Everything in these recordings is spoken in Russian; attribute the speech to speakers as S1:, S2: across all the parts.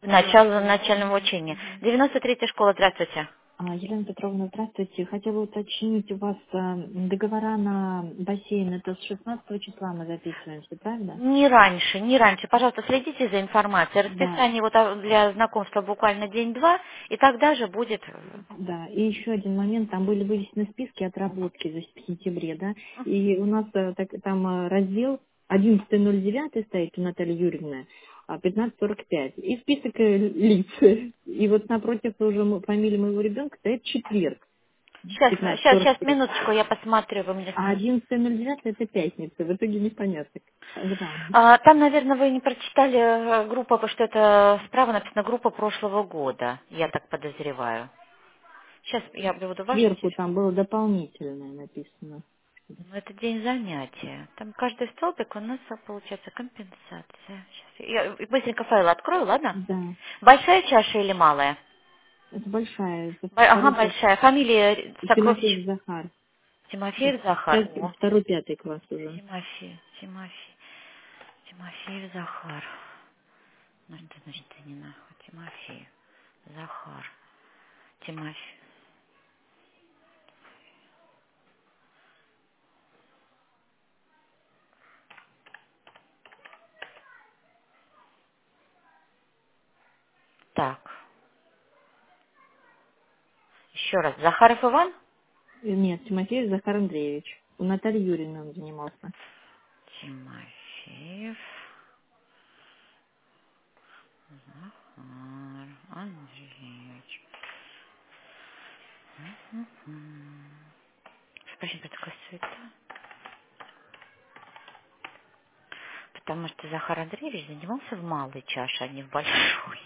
S1: Начало начального учения. 93-я школа, здравствуйте.
S2: Елена Петровна, здравствуйте. Хотела уточнить, у вас договора на бассейн, это с 16 числа мы записываемся, правда?
S1: Не раньше, не раньше. Пожалуйста, следите за информацией.
S2: Да,
S1: Расписание вот для знакомства буквально день-два, и тогда же будет...
S2: да. И еще один момент, там были вывесены списки отработки в сентябре, да, и у нас там раздел 11.09 стоит у Натальи Юрьевны, 15:45, и список лиц. И вот напротив уже фамилии моего ребенка стоит четверг,
S1: Сейчас,
S2: 15:45.
S1: минуточку, я посмотрю, вы мне
S2: А
S1: скажете.
S2: 11.09 это пятница. В итоге непонятно, когда у нас.
S1: Там, наверное, вы не прочитали группу, потому что это справа написано группа прошлого года, я так подозреваю. Сейчас я буду ваш
S2: Сверху
S1: материал.
S2: там было дополнительное написано.
S1: Ну, это день занятия. Там каждый столбик у нас получается компенсация. Сейчас я быстренько файл открою, ладно?
S2: Да,
S1: Большая чаша или малая?
S2: это большая. Это
S1: Ага,
S2: второй,
S1: большая. Фамилия Сокровищ.
S2: Тимофеев Захар.
S1: Тимофеев Захар.
S2: Сейчас
S1: О,
S2: второй, пятый класс уже.
S1: Тимофеев Захар. Ну, что значит не нахуй? Тимофеев Захар. Тимофеев. Так, еще раз. Захаров Иван?
S2: Нет, Тимофеев Захар Андреевич. У Натальи Юрьевны он занимался.
S1: Тимофеев Захар Андреевич. Спасибо, такая суета. Потому что Захар Андреевич занимался в малой чаше, а не в большой.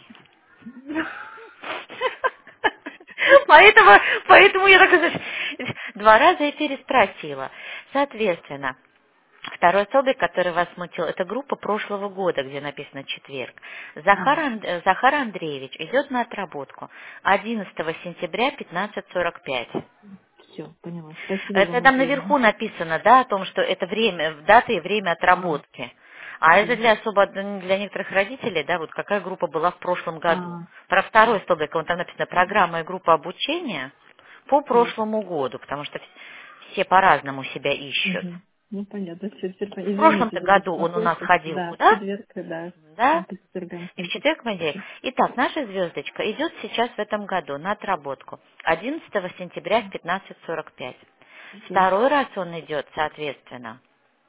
S1: Поэтому я так знаешь, два раза и переспросила. Соответственно, второй столбик, который вас смутил, это группа прошлого года, где написано четверг. Захар Андреевич идет на отработку 11 сентября 15:45.
S2: Все, поняла. Спасибо
S1: Это
S2: вам
S1: там
S2: огромное.
S1: наверху написано, да, о том, что это время, дата и время
S2: А,
S1: отработки. А это
S2: да.
S1: для особо для некоторых родителей, да, вот какая группа была в прошлом году.
S2: А,
S1: Про второй столбик, вон там написано программа и группа обучения по
S2: да.
S1: прошлому году, потому что все по-разному себя ищут.
S2: Угу. Ну, понятно. Все, теперь
S1: В
S2: извините
S1: прошлом-то
S2: за
S1: году он у нас
S2: беспокойство.
S1: ходил
S2: Да, в
S1: куда?
S2: четверг, да.
S1: Да?
S2: По четвергам
S1: И в
S2: ходил.
S1: четверг понедельник. Итак, наша звездочка идет сейчас в этом году на отработку 11 сентября в 15:45.
S2: Все.
S1: Второй раз он идет, соответственно.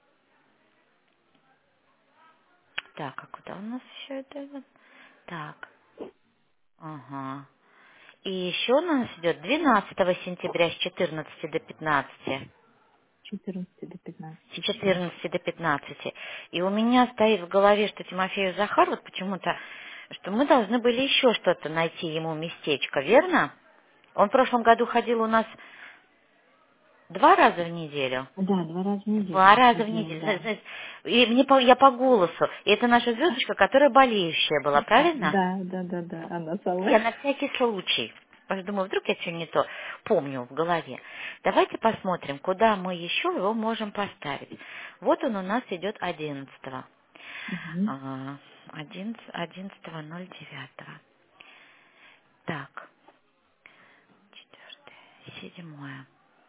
S1: Так, а куда у нас еще это? Так, ага. И еще у нас идет 12 сентября с 14 до 15.
S2: 14 до
S1: С
S2: 15. Все.
S1: 14 до 15. И у меня стоит в голове, что Тимофею Захар, вот почему-то, что мы должны были еще что-то найти ему местечко, верно? Он в прошлом году ходил у нас 2 раза в неделю.
S2: Да, 2 раза в неделю
S1: Два
S2: он
S1: раза в
S2: ходил,
S1: неделю.
S2: да.
S1: И я по голосу. И это наша звездочка, которая болеющая была, правильно?
S2: Да, она
S1: Я
S2: самая.
S1: на всякий случай. Потому что думаю, вдруг я что не то помню в голове. Давайте посмотрим, куда мы еще его можем поставить. Вот он у нас идет 11.
S2: Угу.
S1: 11.09. Так, 4, 7.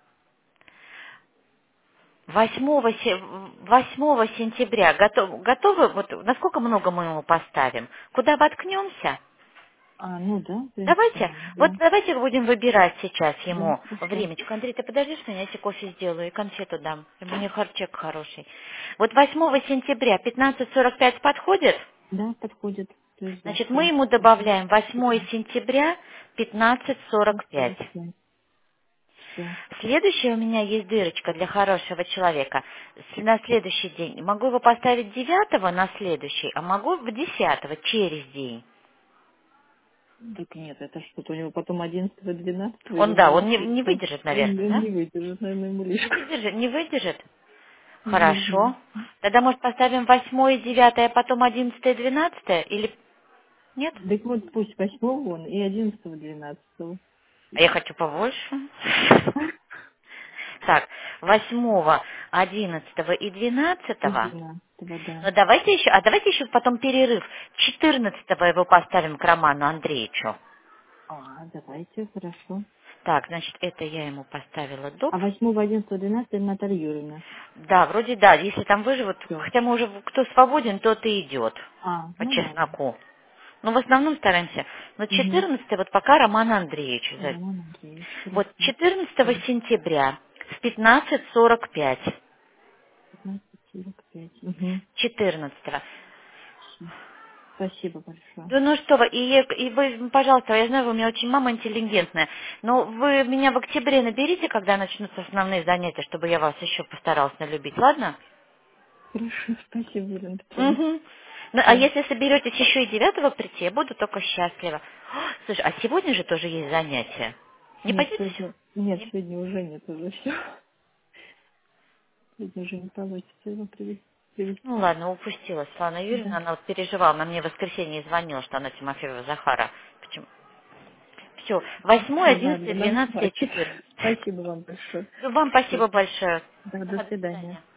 S1: 8 сентября готовы, вот насколько много мы ему поставим? Куда воткнемся?
S2: Ну да, в принципе,
S1: Давайте,
S2: можно,
S1: вот
S2: да.
S1: давайте будем выбирать сейчас
S2: Да,
S1: ему
S2: хорошо.
S1: времечко. Андрей, ты подожди, что я тебе кофе сделаю и конфету дам. У меня харчек хороший. Вот 8 сентября 15:45 подходит?
S2: Да, подходит. То есть
S1: Значит, мы
S2: завтра.
S1: ему добавляем 8 сентября 15:45.
S2: 45. Все.
S1: Следующая у меня есть дырочка для хорошего человека. На следующий день. Могу его поставить 9 на следующий, а могу в 10 через день.
S2: Так нет, это что-то у него потом 11-го, 12-го,
S1: Он,
S2: ему,
S1: да, он
S2: наверное,
S1: не выдержит, наверное,
S2: он
S1: да?
S2: не выдержит, наверное, ему
S1: Не
S2: лишку.
S1: выдержит, не выдержит?
S2: Не знаю.
S1: Хорошо. Тогда, может, поставим 8 и 9, а потом 11 и 12? Или нет?
S2: Так вот, пусть 8-го он и 11-го, 12-го.
S1: А я хочу побольше. Так, 8, 11 и
S2: И
S1: 12.
S2: 12-го, да.
S1: Ну, давайте еще потом перерыв. 14 его поставим к Роману Андреевичу.
S2: Давайте, хорошо.
S1: Так, значит, это я ему поставила доп.
S2: А 8, 11, 12 Наталья Юрьевна.
S1: Да, вроде да, если там выживут,
S2: Все.
S1: хотя мы уже, кто свободен, тот и идет, по
S2: Ну ладно.
S1: чесноку. Ну, в основном стараемся. Но
S2: Угу.
S1: 14 вот пока Роман Андреевич.
S2: Роман Андреевич,
S1: Вот
S2: хорошо.
S1: 14 сентября в 15:45.
S2: 15:45. Угу.
S1: 14.
S2: Спасибо большое.
S1: Да ну что вы, и вы, пожалуйста, я знаю, вы у меня очень мама интеллигентная, но вы меня в октябре наберите, когда начнутся основные занятия, чтобы я вас еще постаралась налюбить, ладно?
S2: Хорошо, спасибо, Елена Петровна.
S1: Угу. Ну, а
S2: Всё.
S1: если соберетесь еще и 9 прийти, я буду только счастлива. Слушай, а сегодня же тоже есть занятия. Не
S2: Нет,
S1: пойдете?
S2: нет, сегодня уже нет, уже все. Сегодня уже не получится его
S1: Ну
S2: привести.
S1: ладно, упустила Светлана
S2: Да.
S1: Юрьевна, она вот переживала, она мне в воскресенье звонила, что она Тимофеева Захара. Почему? Все, 8,
S2: Все,
S1: 11,
S2: ладно, нам
S1: 12 и
S2: хватит.
S1: 14.
S2: Спасибо вам большое.
S1: Вам
S2: Всё.
S1: спасибо большое.
S2: Да, до
S1: До
S2: свидания.
S1: свидания.